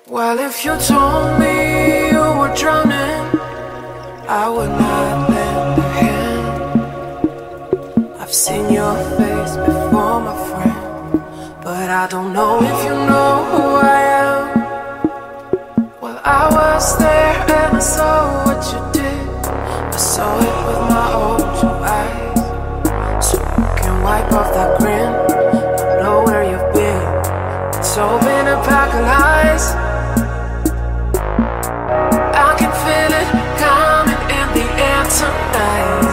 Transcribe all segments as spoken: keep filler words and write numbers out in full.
Well, if you told me you were drowning, I would not lend a hand. I've seen your face before, my friend, but I don't know if you know who I am. Well, I was there and I saw what you did. I saw it with my own two eyes. So you can wipe off that grin. I know where you've been. It's all been a pack of lies. I can feel it coming in the air tonight.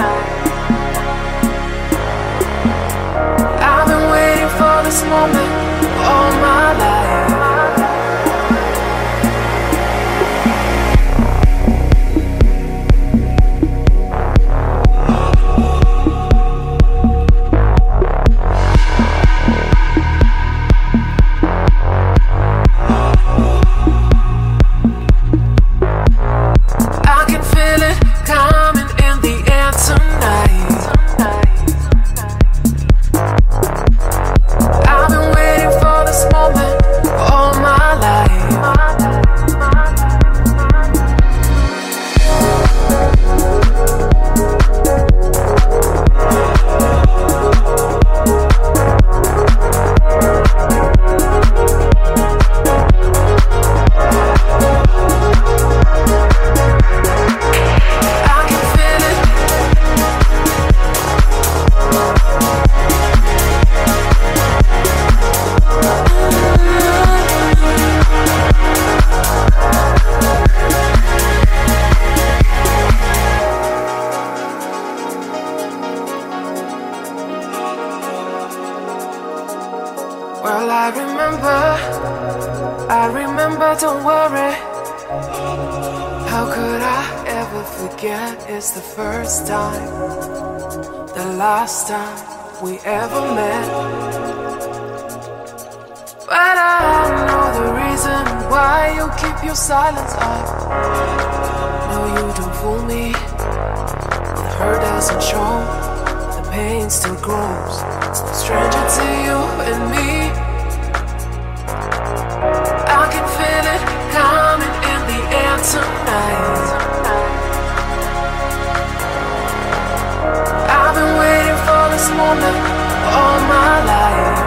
I've been waiting for this moment all my life. Well, I remember, I remember, don't worry. How could I ever forget? It's the first time, the last time we ever met. But I know the reason why you keep your silence up. No, you don't fool me. The hurt doesn't show, the pain still grows. It's no stranger to you and me. I can feel it coming in the air tonight. I've been waiting for this moment all my life.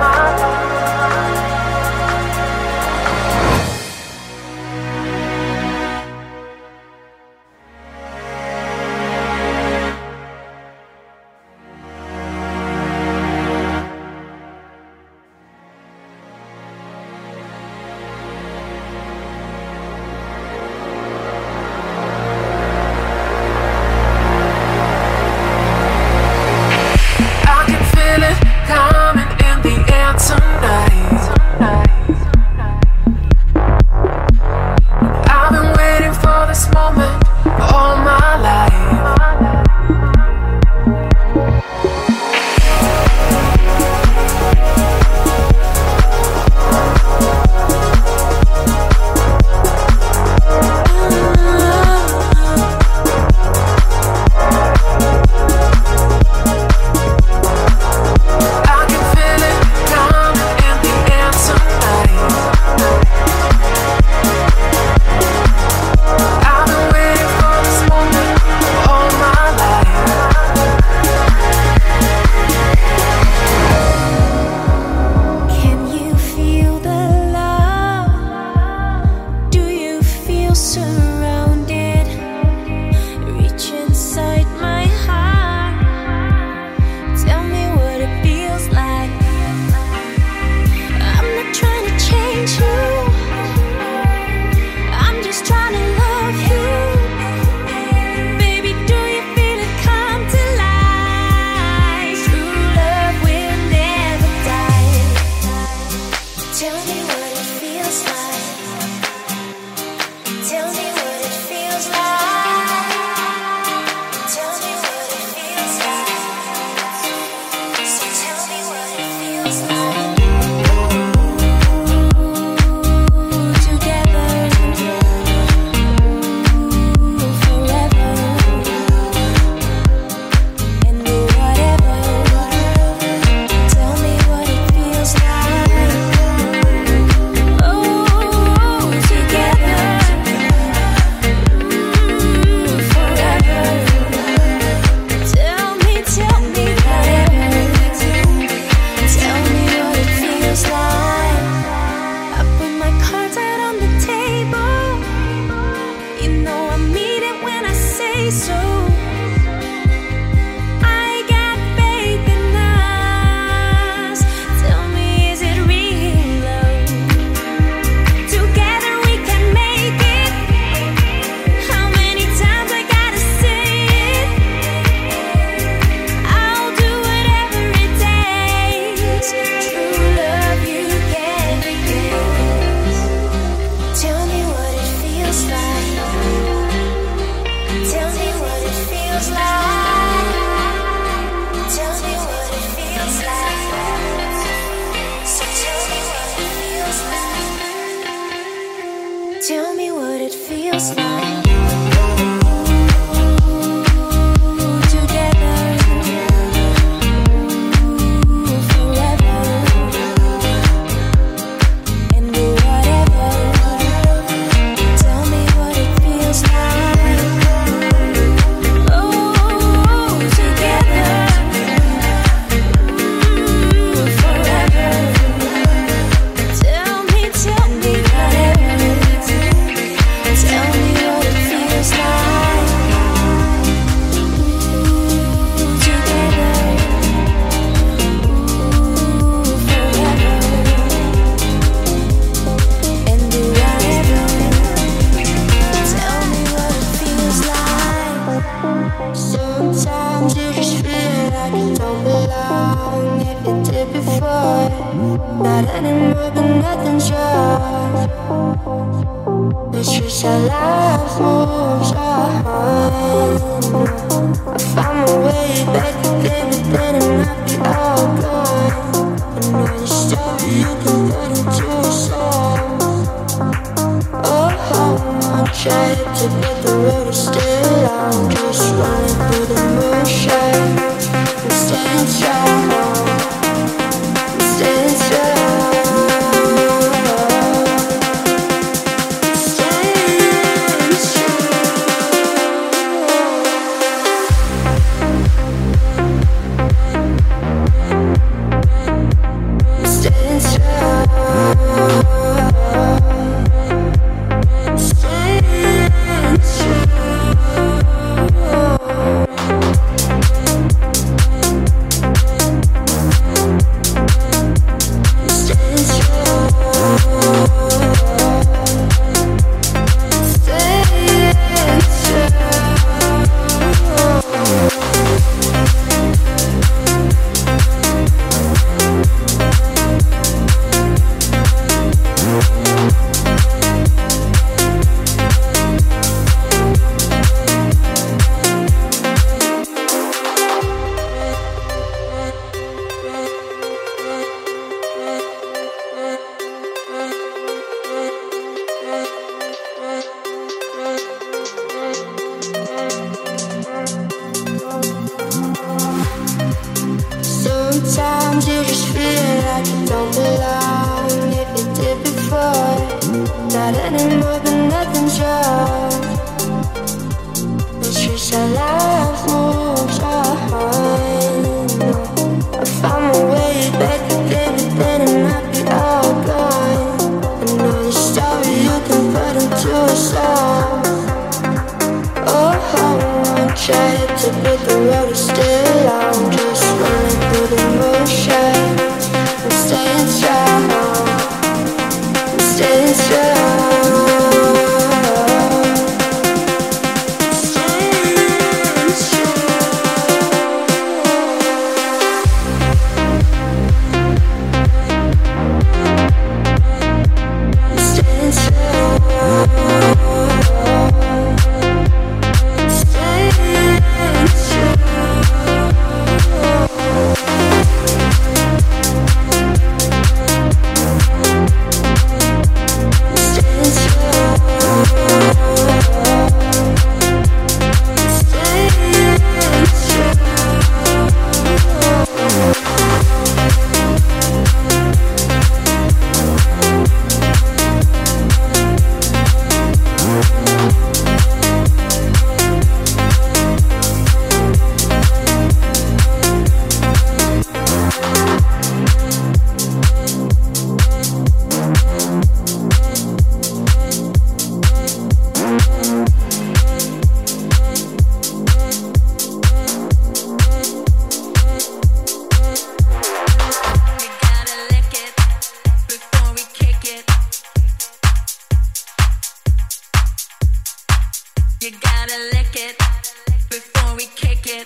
You gotta lick it before we kick it.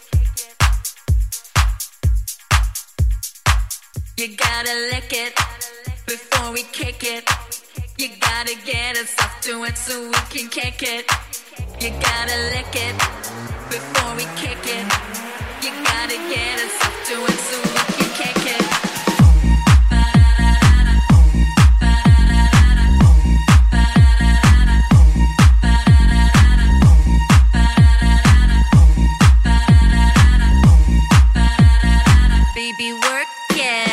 You gotta lick it before we kick it. You gotta get us up to it so we can kick it. You gotta lick it before we kick it. You gotta get us up to it so we can kick it. Baby, work it.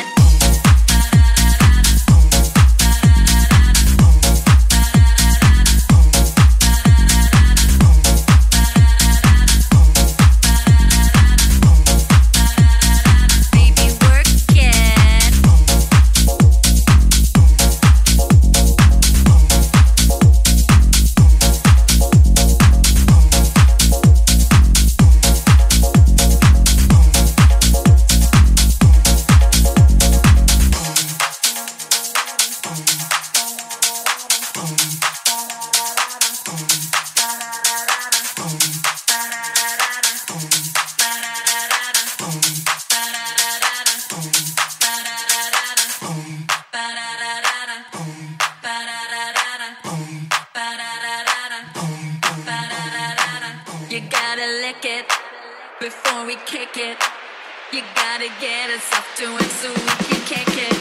You gotta lick it before we kick it. You gotta get us up to it so we can kick it.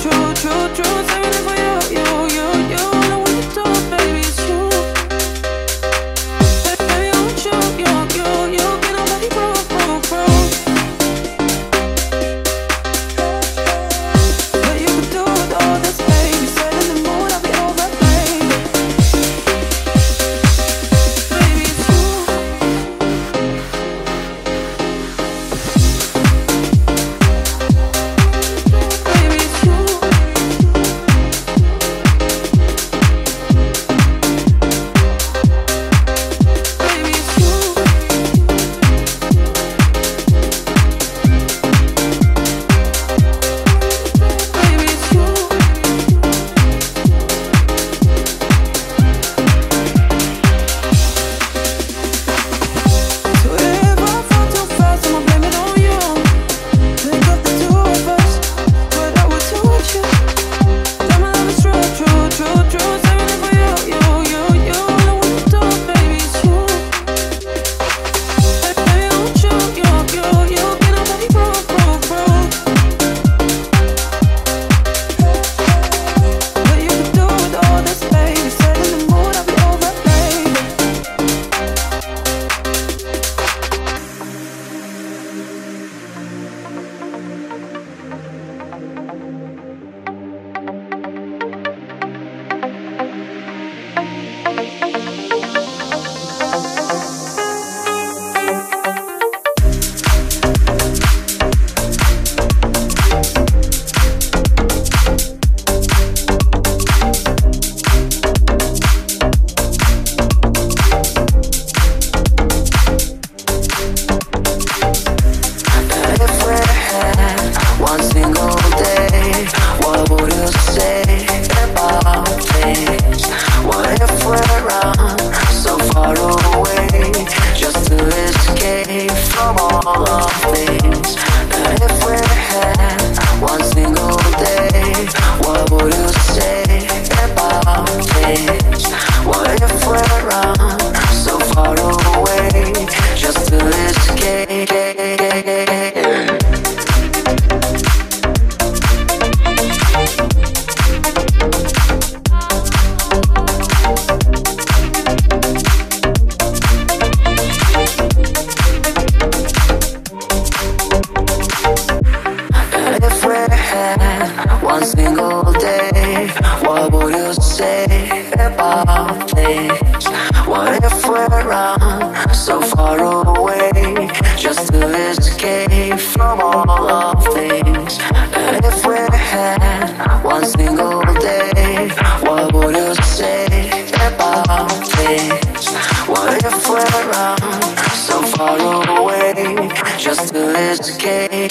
true, true, true. Saving it for you, you, you, you. All I wanna do, baby, is you. Baby, I want you, you, you, you. Get nobody broke, broke, broke. But you could do with all this, baby. Set in the mood, I'll be over, baby. Baby, it's you. Baby, it's you. Baby, it's you. Baby, it's you. So if I fall too fast, I'ma blame it on you. Think of the two of us, what I would do with you. Tell my love is true, true, true, true. Saving it for you, you, you, you. All I wanna do, baby, is you. Baby, I want you, you, you, you. Get nobody broke, broke, broke. But you could do with all this, baby. Set in the mood, I'll be over, baby. If we had one single day, what would you say about things? What if we're around so far away, just to escape from all of things? And if we had one single day, what would you say about things? What if we're around so far away, just to escape? And if we had one single day, what would you say about things? What if we're around so far away, just to escape from all of things? And if we had one single day, what would you say about things? What if we're around so far away, just to escape?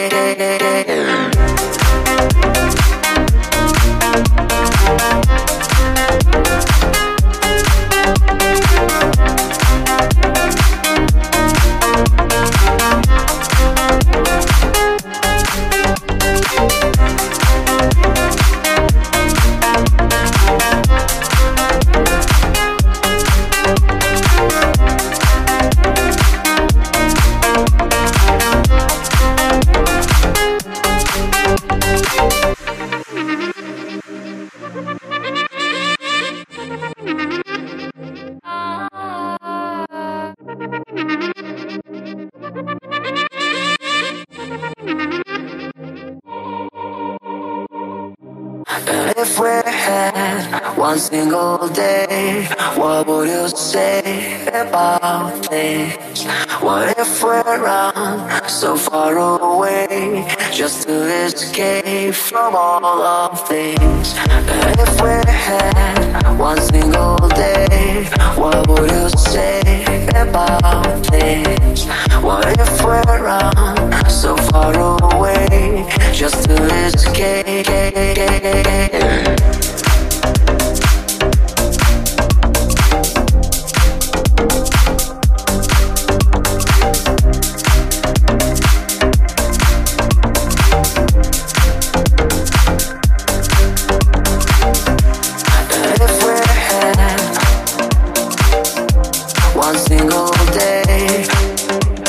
And if we had one single day, what would you say about things? What if we're around so far away, just to escape from all of things? And if we had one single day, what would you say about things? What if we're around so far away, just to escape?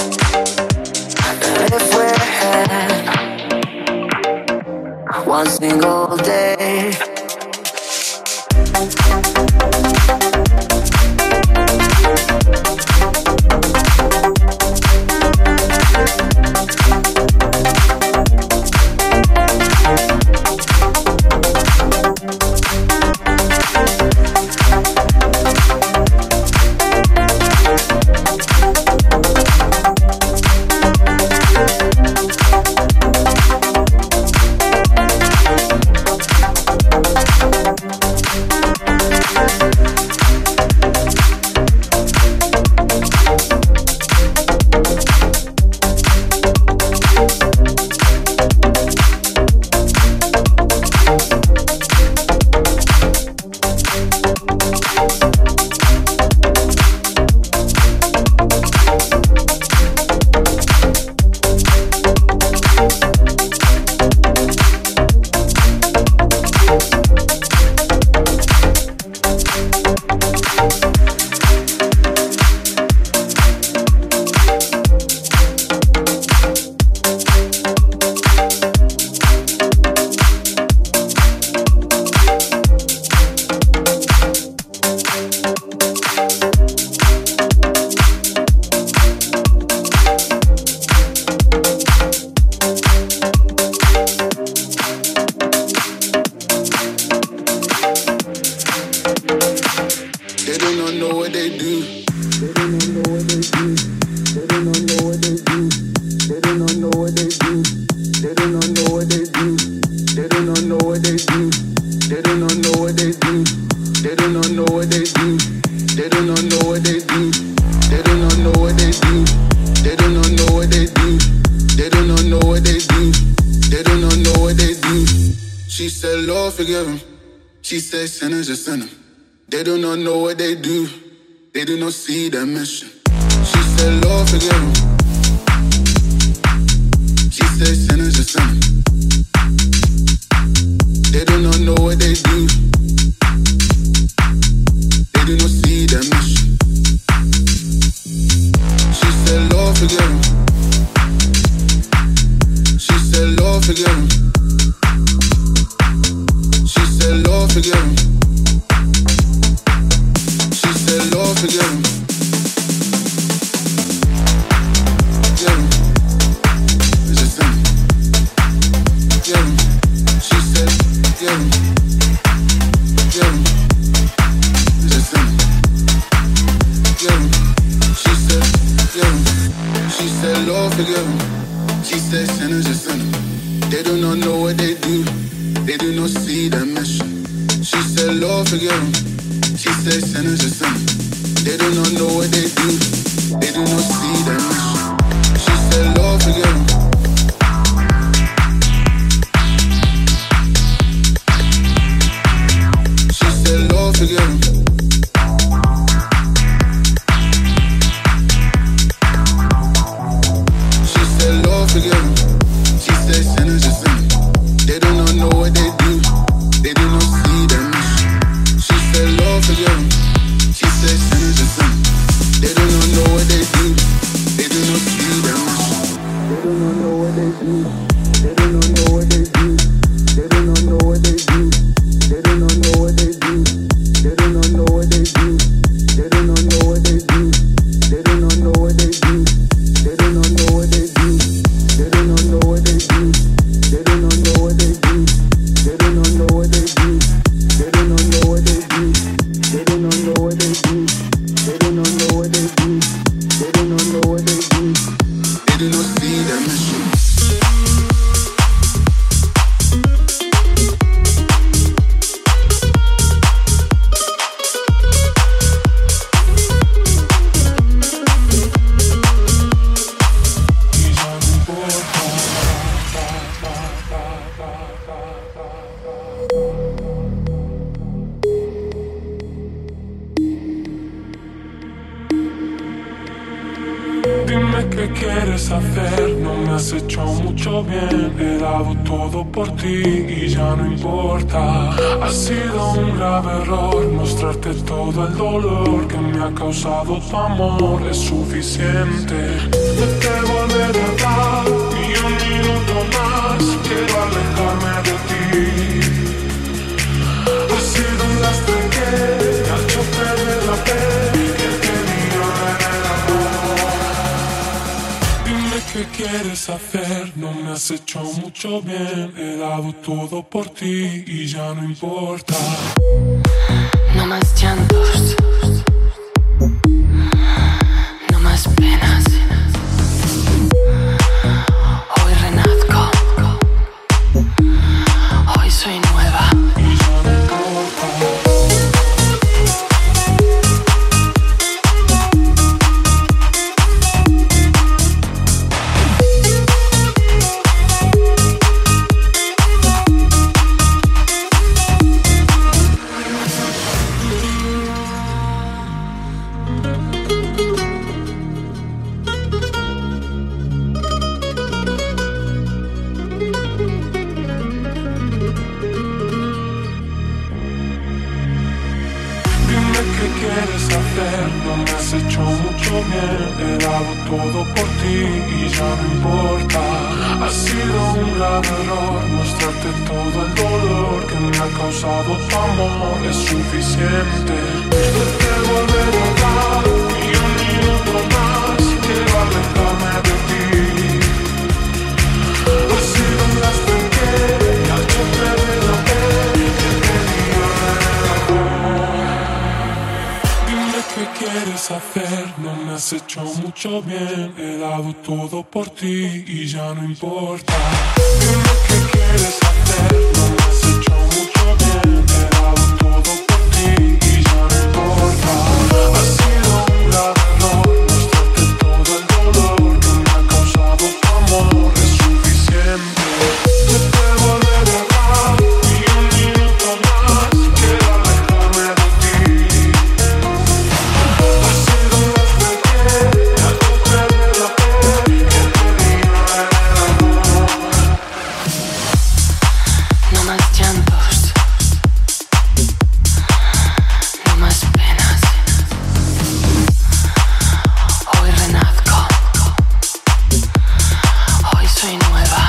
One single single day. Dime qué quieres hacer, no me has hecho mucho bien. He dado todo por ti y ya no importa. Ha sido un grave error mostrarte todo el dolor que me ha causado tu amor. Es suficiente. No te vuelvo de verdad ni un minuto más. Quiero alejarme de ti. qué quieres hacer, no me has hecho mucho bien. He dado todo por ti y ya no importa. No más llantos, no más penas. Hoy renazco, hoy soy nueva. Y ya no importa. No me has hecho mucho bien, he dado todo por ti y ya no importa. Ha sido un grave error mostrarte todo el dolor que me ha causado tu amor. Es suficiente. No te volveré a dar ni un minuto más. Quiero alejarme de ti. Ha sido un gasto en que ya yo perdí la fe que tenía el amor. ¿Qué quieres hacer? No me has hecho mucho bien. He dado todo por ti y ya no importa. Dime qué quieres hacer. No me has hecho mucho bien. He dado todo por ti y ya no importa. Ha sido un grave error mostrarte todo el dolor que me ha causado tu amor. Es suficiente. No te volveré a dar ni un minuto más. Quiero alejarme de ti. No más llantos, no más penas. Hoy renazco, hoy soy nueva.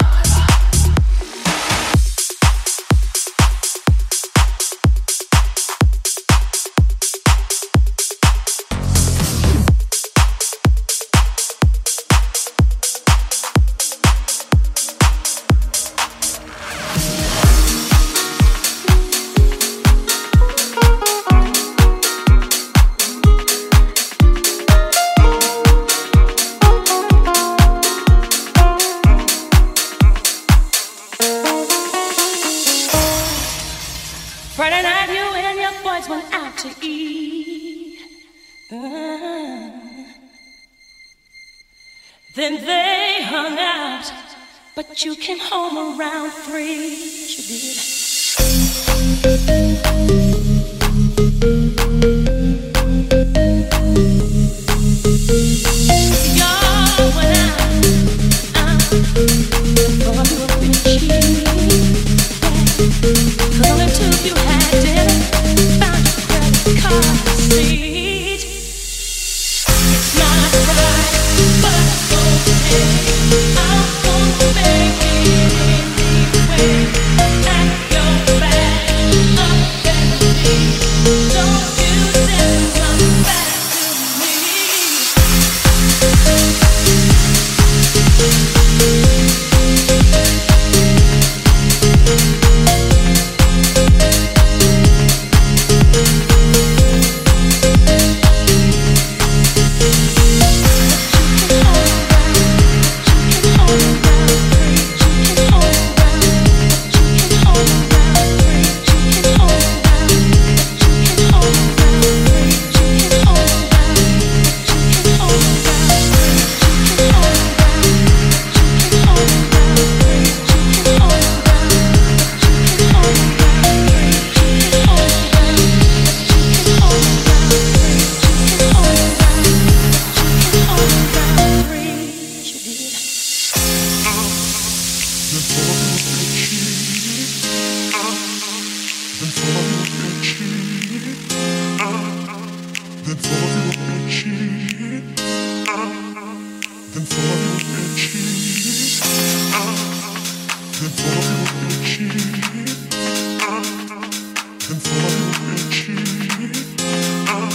Friday night you and your boys went out to eat. Uh, then they hung out, but you came home around three. You did. Y'all went out, out, thought you were cheap. Cause only two of you had dinner, found your credit card receipt. It's not right, but it's okay. I'm gonna make it anyway. Pack your bag up and leave. Don't you dare come back to me.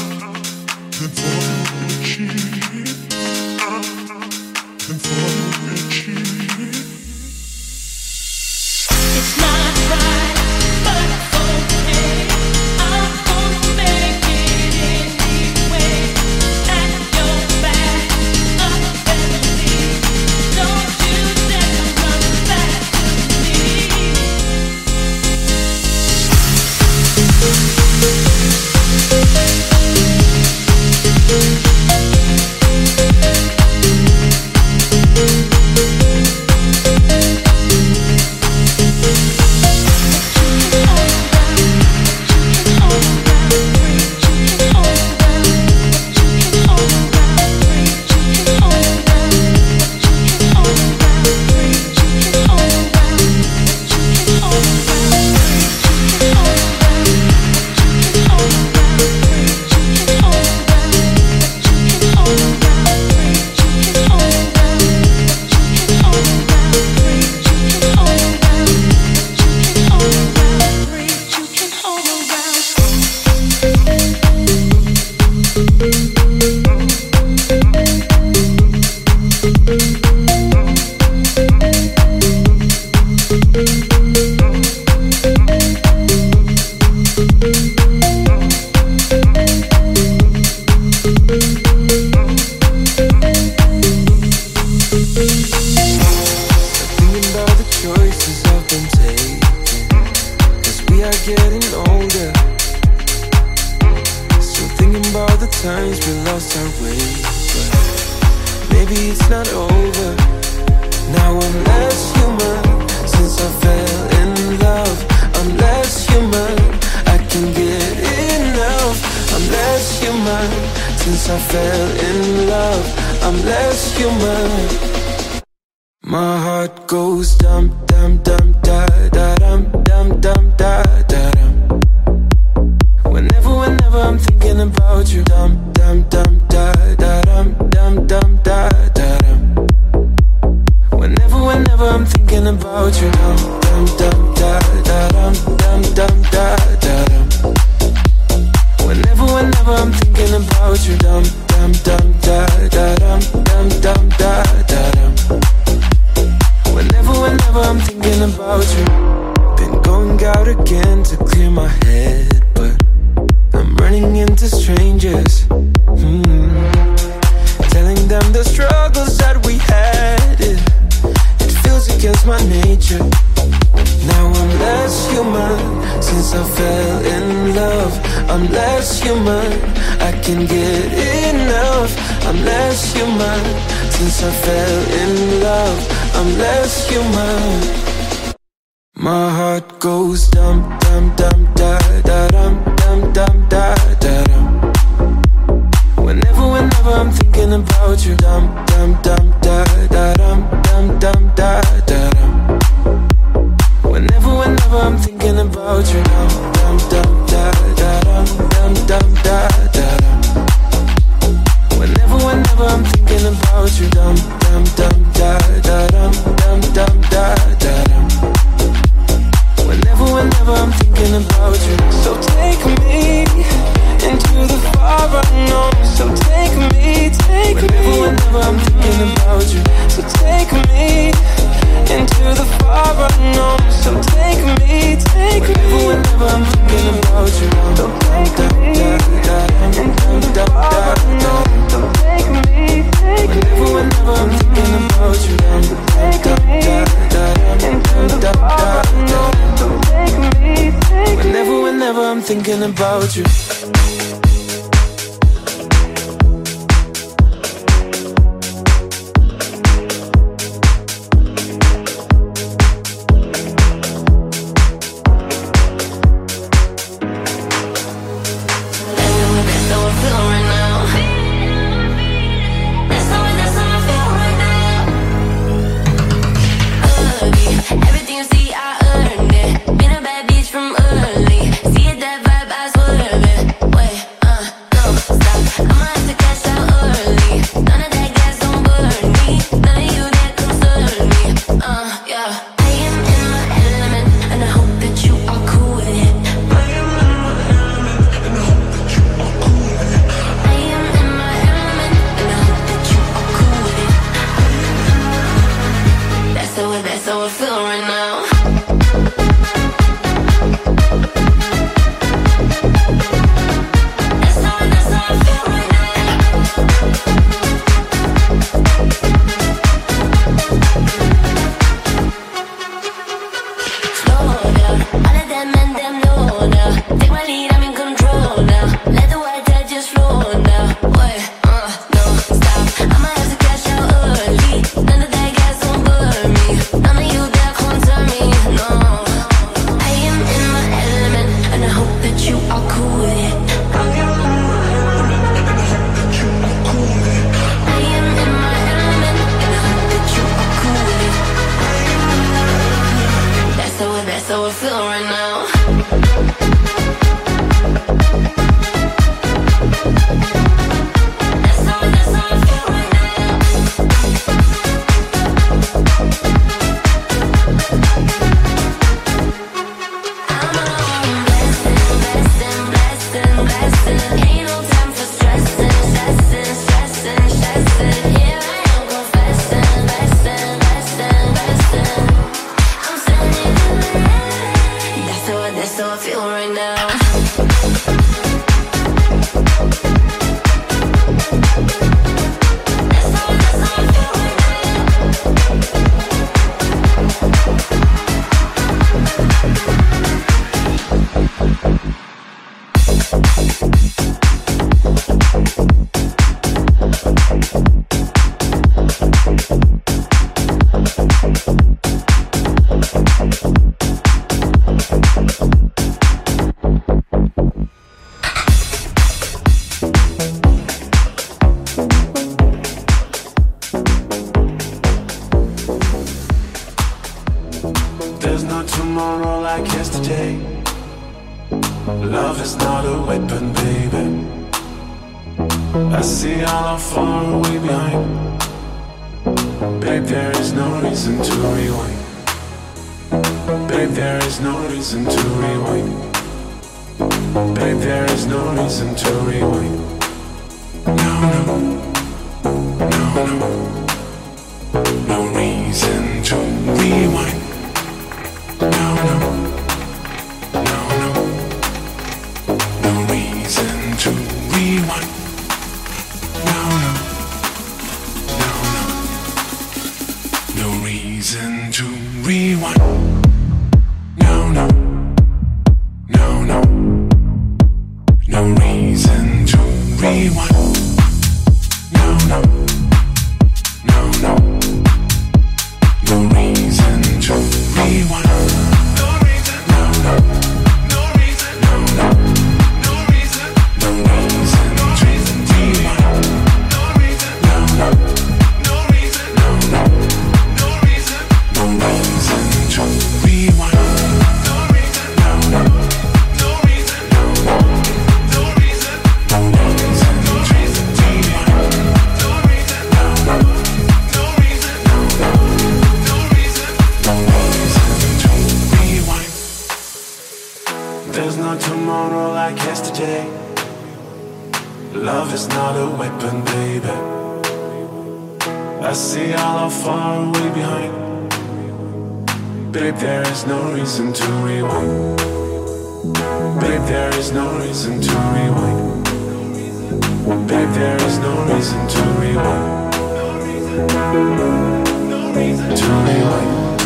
Then for are getting older, still thinking about the times we lost our way. But maybe it's not over. Now I'm less human since I fell in love. I'm less human, I can get enough. I'm less human since I fell in love. I'm less human. My heart goes dum dum dum da da dum dum dum da da dum. Whenever, whenever I'm thinking about you, dum dum dum da da dum dum dum da da dum. Whenever, whenever I'm thinking about you, dum dum dum da da dum dum dum da da dum. Whenever, whenever I'm thinking about you, dum dum dum da da dum dum dum da da dum. Whenever, whenever I'm thinking about you. Been going out again to clear my head, but I'm running into strangers, hmm. Telling them the struggles that we had, it, it feels against my nature. Now I'm less human since I fell in love. I'm less human, I can get enough. I'm less human since I fell in love. I'm less human. My heart goes dum dum dum da da dum dum dum da da dum. Whenever, whenever I'm thinking about you, dum dum dum da da dum dum dum da da dum. Whenever, whenever I'm thinking about you, dum dum dum da da dum dum dum da da dum. Whenever, whenever I'm thinking about you, dum dum dum da da dum dum dum da da dum. Whenever, whenever I'm thinking about you. So take me into the far unknown. So take me, take whenever, me whenever I'm thinking about you. So take me into the far unknown. So take me, take whenever, me whenever I'm thinking about you. So take me into the far unknown. So take me, take whenever, whenever I'm thinking about you. So take me into the far unknown. So take me, take whenever, whenever I'm thinking about you. Everything you see, I earned it. Been a bad bitch from early. See it, that vibe, I swerve it. Wait, uh, no, stop. I'ma have to cash out early. None of that gas don't burn me. None of you that concern me. Uh, yeah. I am in my element, and I hope that you are cool with it. I am in my element, and I hope that you are cool with it. I am in my element, and I hope that you are cool with it. That's how it, that's how I feel right now. That's how, that's how I feel right now. Slow down, all of them and them know now. Take my lead, I'm in control now. Let the white tide just flow now. Wait, uh, no, stop. I'ma have to cash out early. None of that gas don't burn me. None of you that concern me, no. I am in my element, and I hope that you are cool with it. I am in my element, and I hope that you are cool with it. I am in my element, and I hope that you are cool with it. That's how it, that's how I feel right now. That's how, that's how I feel right now. I'm on blessing, blessing, blessing, blessing. Ain't no time for stressing, stressing, stressing, stressing. Here I am confessing, blessing, blessing, blessing. I'm standing in the rain. That's how I, that's how I feel right now. That's how, that's how I feel right now. yesterday. Love is not a weapon, baby. I see all how far away behind. Babe, there is no reason to rewind. Babe, there is no reason to rewind. Babe, there is no reason to rewind. No, no, no, no. No reason to rewind. No, no, no, no. No reason to rewind. No, no, no, no. No reason to rewind. No, no, no, no. No reason to rewind. No, no, no, no. No reason to rewind. No reason, no, no. No reason, no, no. No reason, no reason, no reason to rewind. No reason, no, no. No reason, no, no. No reason, no reason to rewind. No reason, no, no. No reason, no, no. No reason, no reason, no reason to rewind. No reason, no, no. No reason, no, no. No reason, no reason to rewind. There's no tomorrow like yesterday. Love is not a weapon, baby. I see all how far away behind. Babe, there is no reason to rewind. Babe, there is no reason to rewind. Babe, there is no reason to rewind. To rewind.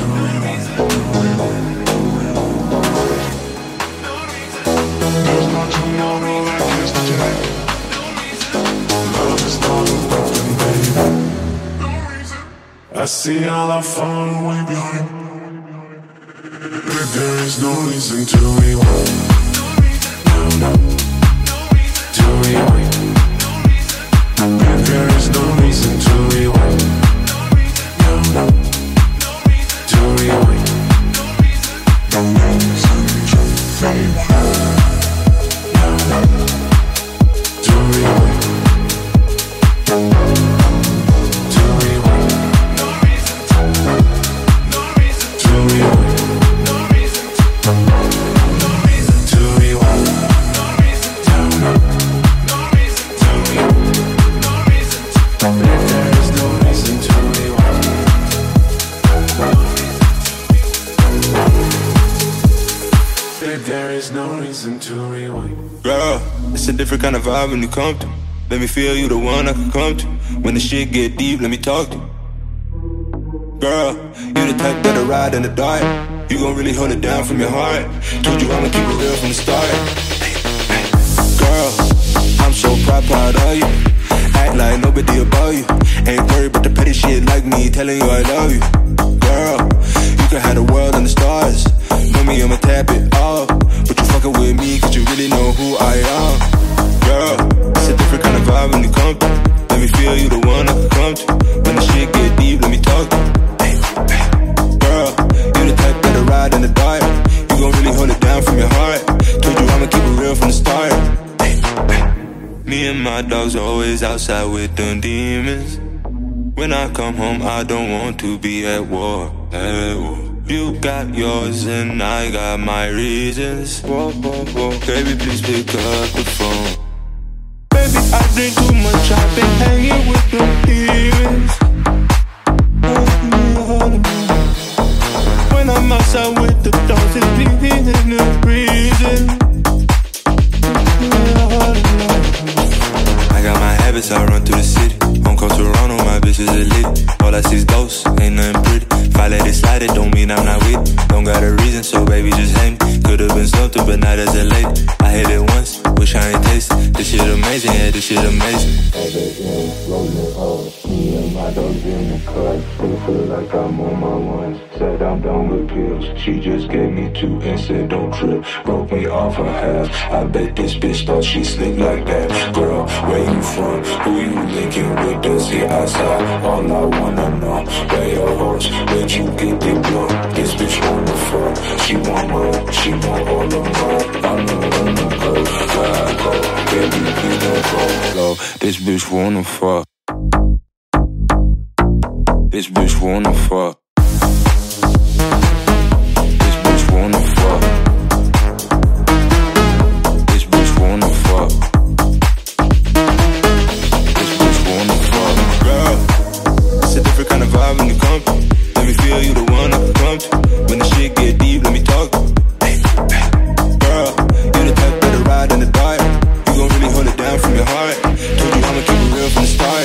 There's no tomorrow like yesterday. Love is not a weapon, baby. I see all how far away behind. Babe, there is no reason to rewind. No, no. To rewind. Babe, there is no reason to rewind. No, no. To rewind. No reason to rewind. No, no. To rewind. To rewind. No reason to. No reason to rewind. No reason to. No reason to rewind. No reason to. No reason to rewind. No reason to. Babe, there is no reason to rewind. Babe, there is no reason to rewind. Girl, it's a different kind of vibe when you come through. Let me feel you the one I can come to. When the shit get deep, let me talk to you. Girl, you the type that'll ride in the dark. You gon' really hold it down from your heart. Told you I'ma keep it real from the start. Girl, I'm so proud, proud of you. Act like nobody above you. Ain't worried about the petty shit like me telling you I love you. Girl, you can have the world and the stars. Know me, I'ma tap it off. But you fucking with me cause you really know who I am. Girl, it's a different kind of vibe when you come through. Let me feel you the one I can come to. When the shit get deep, let me talk to you. Girl, you the type that'll ride in the dark. You gon' really hold it down from your heart. Told you I'ma keep it real from the start. Me and my dogs are always outside with them demons. When I come home, I don't want to be at war. At war. You got yours and I got my reasons. Whoa, whoa, whoa. Baby, please pick up the phone. Baby, I drink too much, I've been hanging with the demons. When I'm outside with the dogs, it's bleeding in the reason. I got my habits, I run through the city. Home coast Toronto, my bitch is elite. All I see is ghosts, ain't nothing pretty. If I let it slide, it don't mean I'm not with it. Don't got a reason, so baby just hate me. Could've been something, but not as a late. I hit it once, Wish I ain't taste it. This shit amazing, yeah, this shit amazing. Rolling up, me and my dogs in the cut. Still feel like I'm on my ones. Said I'm done with pills. She just gave me two and said don't trip. Broke me off her half. I bet this bitch thought she slick like that. Girl, where you from? Who you linking with? Does here outside? All I wanna know. Where your horse? Where'd you get the blow? This bitch wanna fuck. She want more. She want all of more. I'm the one to go. Ride go. Baby, we don't go low. This bitch wanna fuck. This bitch wanna fuck. This bitch wanna fuck. This bitch wanna fuck. This bitch wanna fuck. Girl, it's a different kind of vibe when you come to. Let me feel you the one I can come to. When the shit get deep, let me talk to. Girl, you the type that'll ride in the dark. You gon' really hold it down from your heart. Told you I'ma keep it real from the start.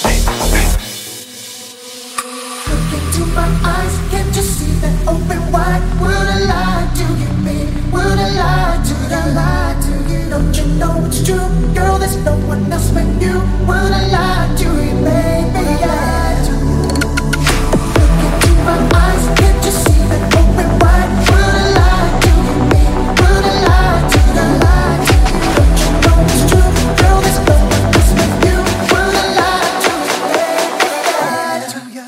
Look into my eyes, can't you see that open wide? Would I lie to you, baby? Would I lie to you, lie to you? Don't you know it's true? Girl, there's no one else but you. Would I lie to you, baby? Yeah. Look into my eyes, can't you see that open wide? Would I lie to you, baby? Would I lie to you, lie to you? Don't you know it's true? Girl, there's no one else but you. Would I lie to you, baby? Yeah. To you.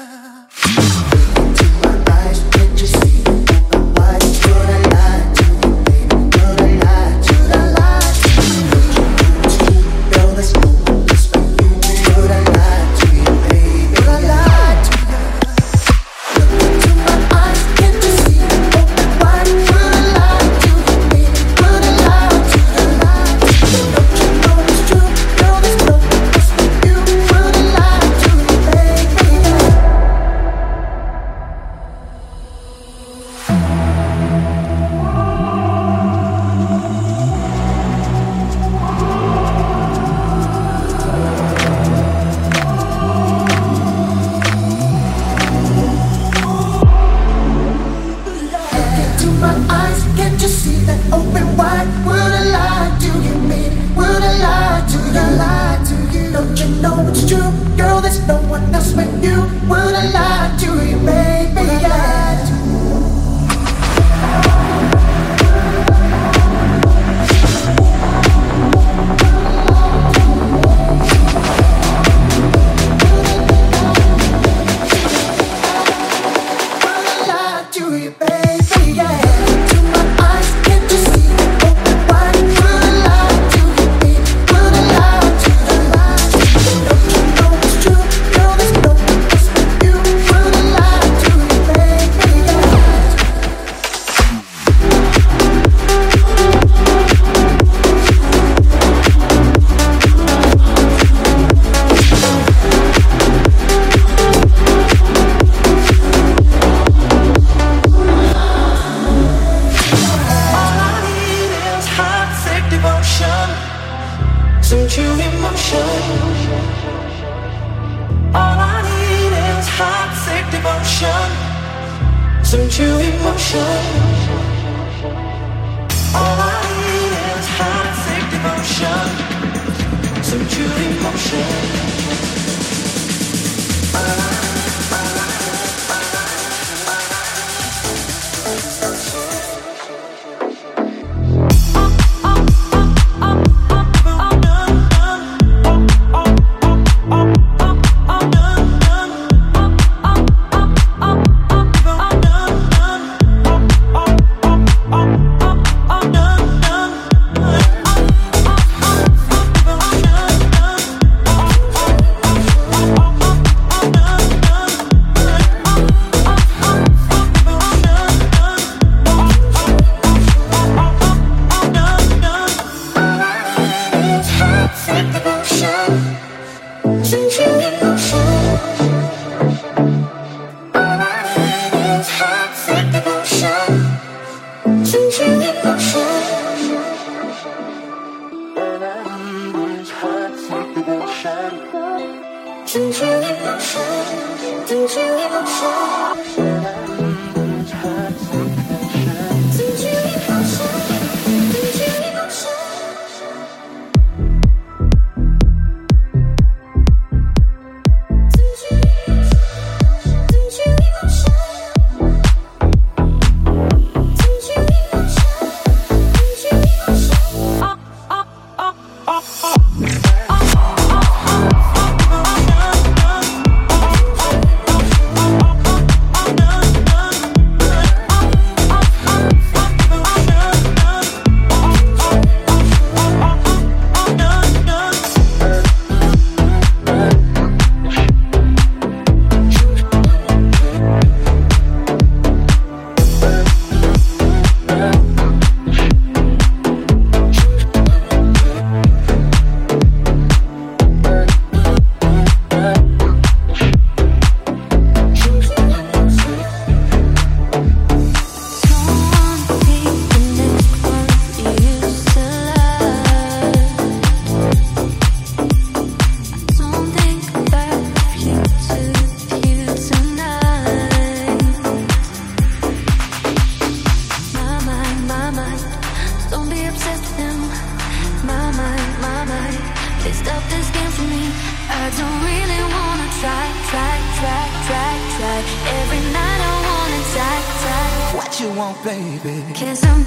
Please stop this game for me. I don't really wanna try, try, try, try, try. Every night I wanna die, die. What you want, baby? Can some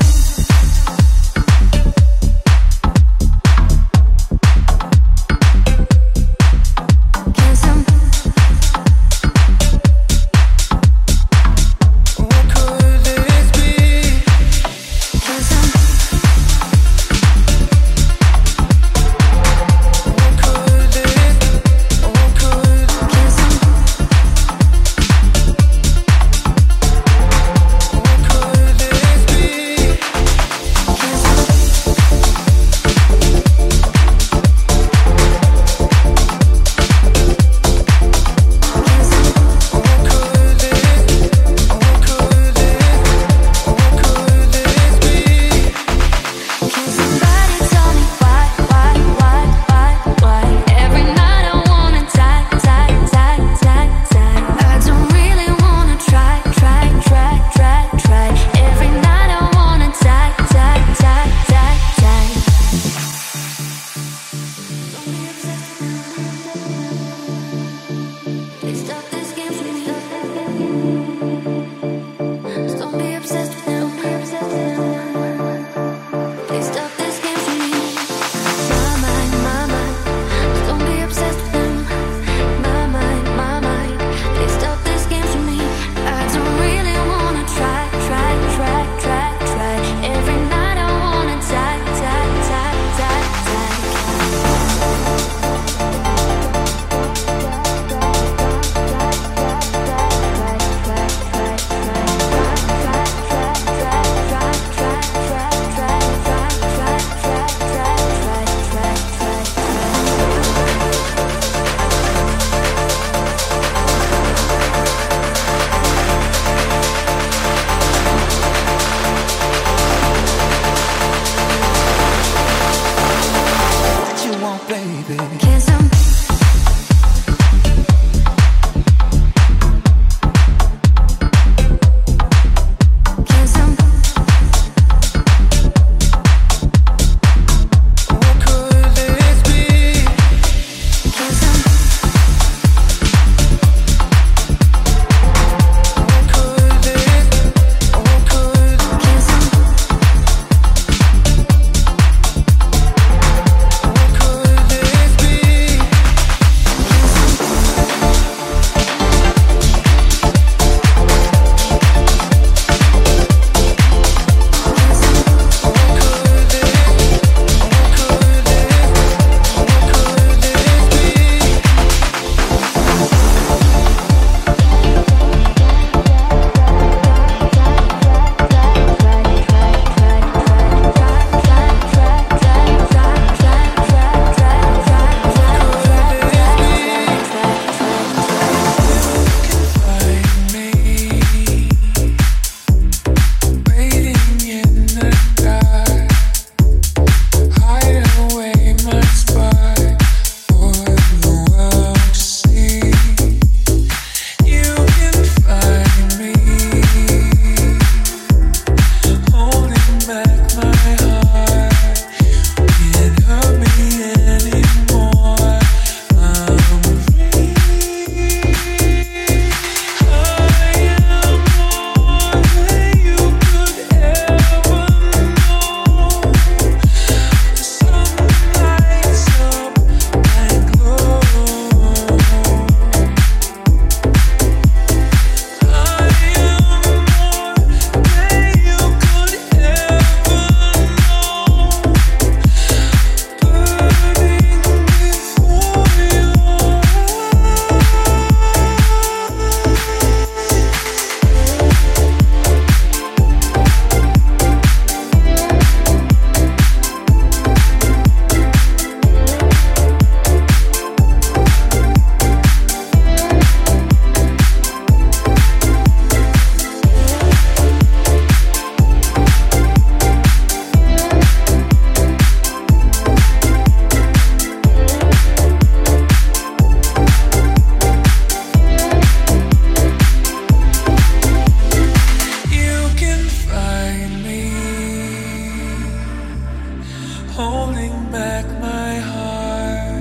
holding back my heart.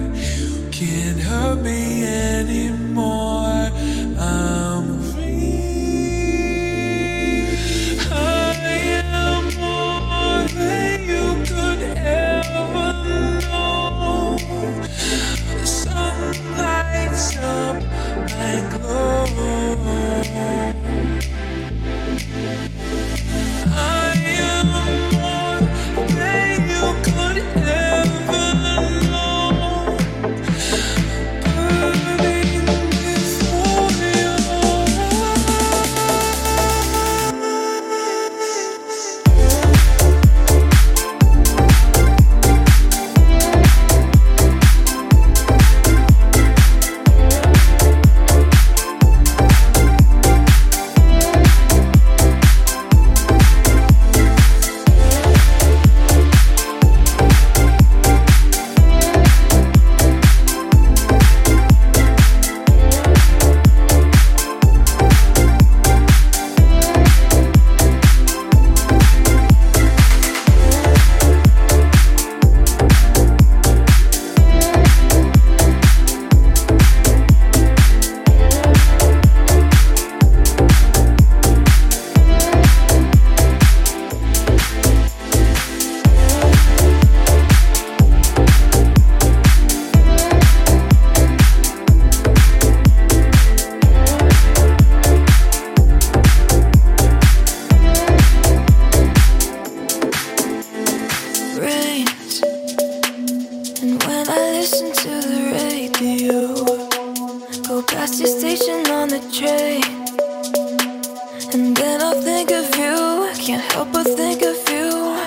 your station on the train, and then I'll think of you. Can't help but think of you.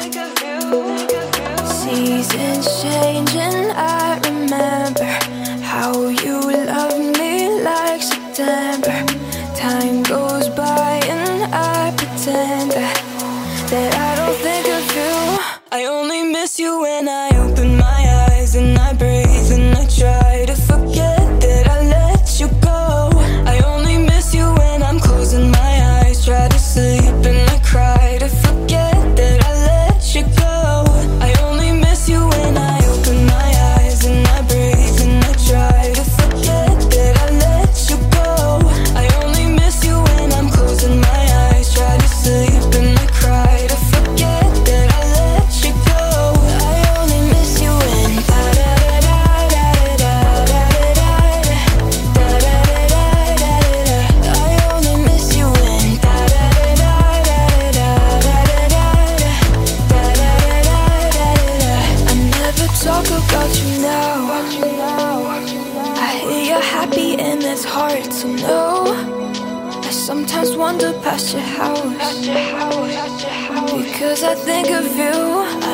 Seasons change and I remember how you loved me like September. Time goes by and I pretend that, that I don't think of you. I only miss you when I open my eyes and I breathe and I try to forget that I let you go. I only miss you when I'm closing my eyes, try to sleep and I cry to forget that I let you go. I only miss you when I open my eyes and I breathe and I try to forget that I let you go. I only miss you when I'm closing my eyes, try to sleep and I cry to forget that I let you go. I only miss you when da da da da da da da da da da da da. I only miss you when da da da da da da da da da. I never talk about you now. I hear you're happy and it's hard to know. I sometimes wander past your house because I think of you.